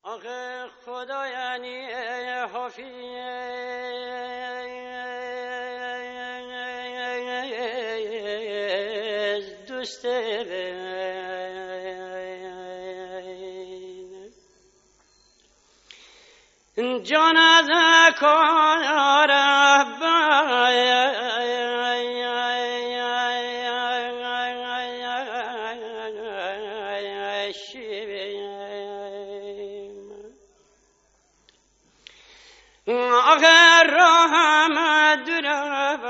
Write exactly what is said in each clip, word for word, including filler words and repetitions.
آخه خدا یعنی حافظ دوست جان از کار آخر رحم درب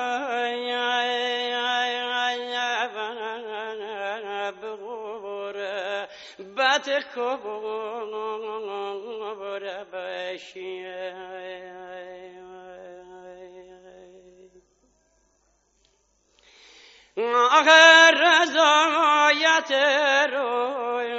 بغربت کبر بشی آخر رضایت روی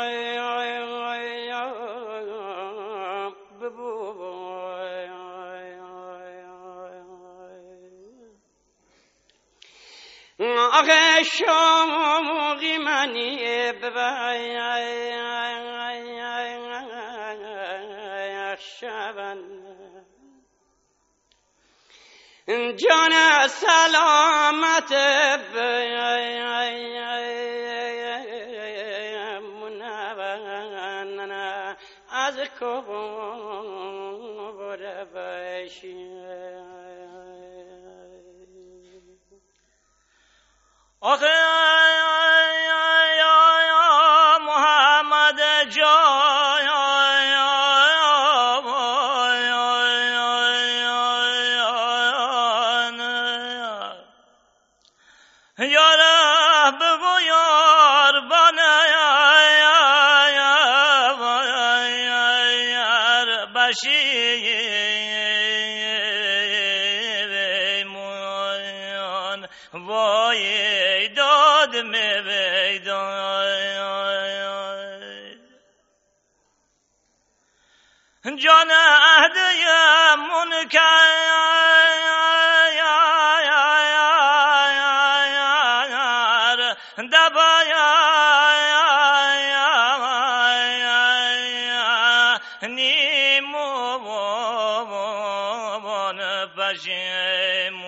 آخه شوقی منی ببخشبن جان سلامت منون از کبر بشی آخه محمد جان یا رب بگو یار بنیار بشیر مویان وای داد می بیدان جان عهده منکر دبایا نیمو بان بشیم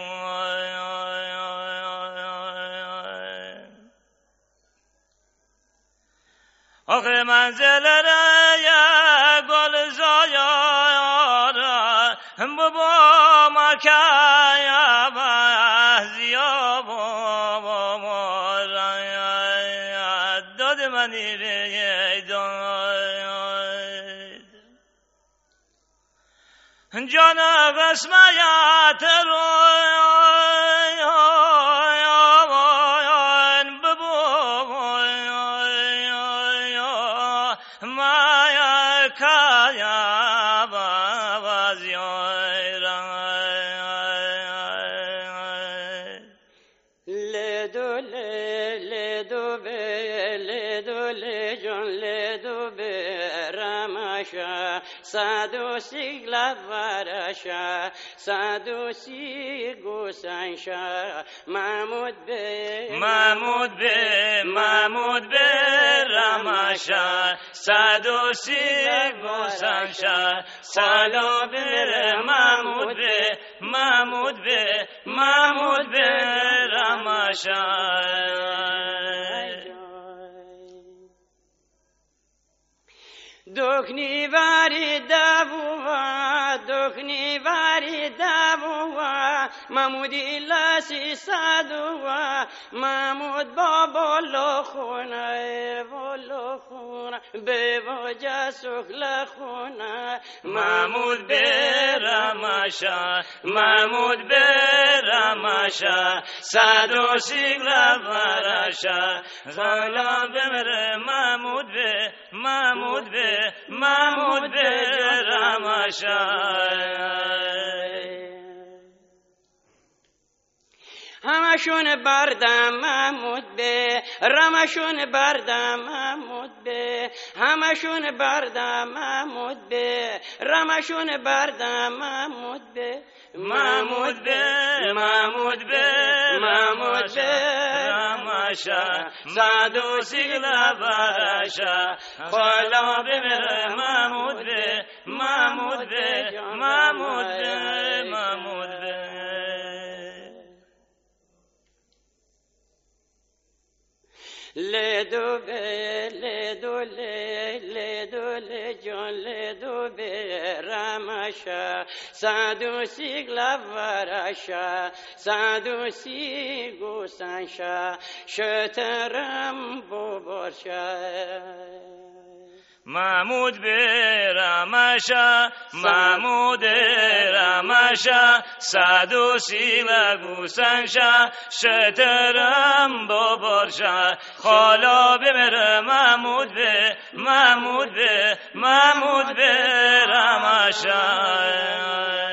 آخه منزل رای گل زایار بابا مکایا بازیا بابا داد منی ریدان جان قسمیت رویان ببو مایا کایا بازیان لدو لدو به لدو لجان لدو به رمشا صدو سیگلا ورشا صدو سیگو سنشا محمود به محمود به محمود به رمشا صدو سیگو سنشا سالا به محمود به محمود به محمود به رمشا دکنی واری دبوا دکنی واری دبوا محمودی لاسی صدوا محمود بابا لخونه ولو خونه به وجه سخل خونه محمود به رمشا محمود به رمشا صدو سیگلا ورشا غلا بمره محمود به محمود به محمود به رمشا همشون بردم محمود به رمشون بردم محمود به همشون بردم محمود به رمشون بردم محمود به محمود به محمود به محمود به رمشا صدو سیگلا ورشا خلا بمره محمود به محمود به محمود به محمود به لدو به لدو ل لدو ل جان لدو به رمشا سادو سیگلا ورشا سادو سیگو سنشا شترم ببرشا محمود به رمشا محمود رمشا سادو سیگلا گوسنشا شترم ببرشا خالا بمر محمود به محمود به محمود به رمشا